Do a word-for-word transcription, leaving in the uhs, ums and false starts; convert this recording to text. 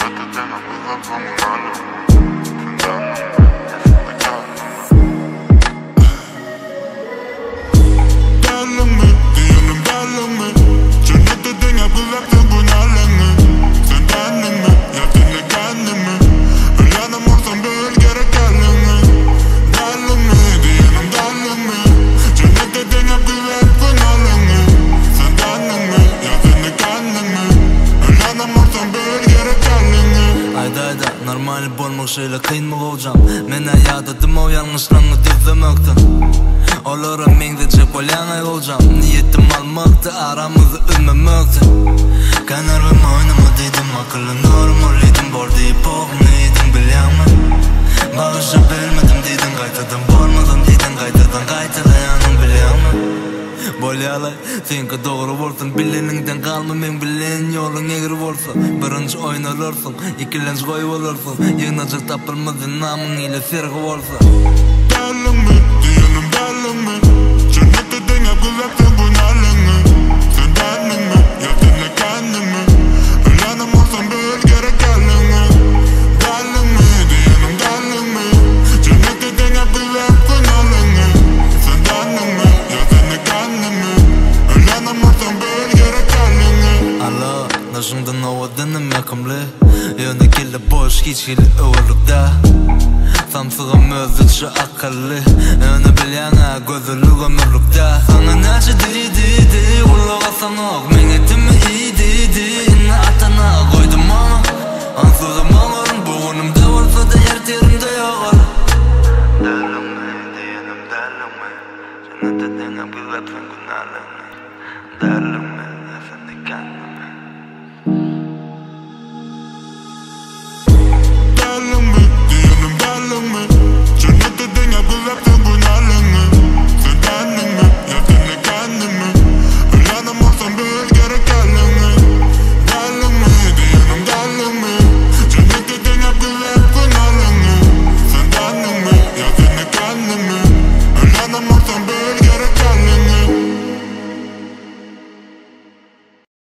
Normal bolmak şöyle kıyın mı olacağım? Men ayadadım o yanlışlarını düzlemekten. Olara mengdece kolyangay olacağım. Niyetim almaktı, aramızı üzmemekti. Kanarım oynama dedim, akıllı normal idim. Bor deyip oğlunaydım bilyanmı. Bağışa bilmedim dedim, kaytadan bormadım dedim. Kaytadan kaytalayanım bilyanmı. Bolyalay, senki doğru olsun. Bileningden kalma, men bilen yolun egri olsun. Birinci oynalırsun, ikilenç koy olursun. Yığınacak tapılmadın namın ile sergi olsun. Dallin mi, diyenim dallin mi? Cennette denep güzelsin bu nalin mi? Sen dallin mi, yaptın ne kendin mi? Ölenim olsan böyle gerek geldin mi? Dallin mi, diyenim dallin mi? Cennette denep güzelsin nalin mi? Sen dallin mi, yaptın ne kendin mi? Ölenim olsan böyle gerek geldin mi? Allah, naşından ovadınım yakımlı. Yöne kille boş, hiç kille öğürlükte. Samsığım özütçü akıllı. Öne bilyana gözülük ömürlükte. Sana naşı di di di, ulağa sanok. Men etimi iyi di di, inna atana koydum ama ansızım ağırım, buğunumda olsa da her terimde yağar. Dallin mi, diyenim dallin mi? Cennette denep güzelsin günahın mi? Dallin mi, sen de kendin mi? Dallin mi, diyenim dallin mi? Cennette denep güzelsin bu nalin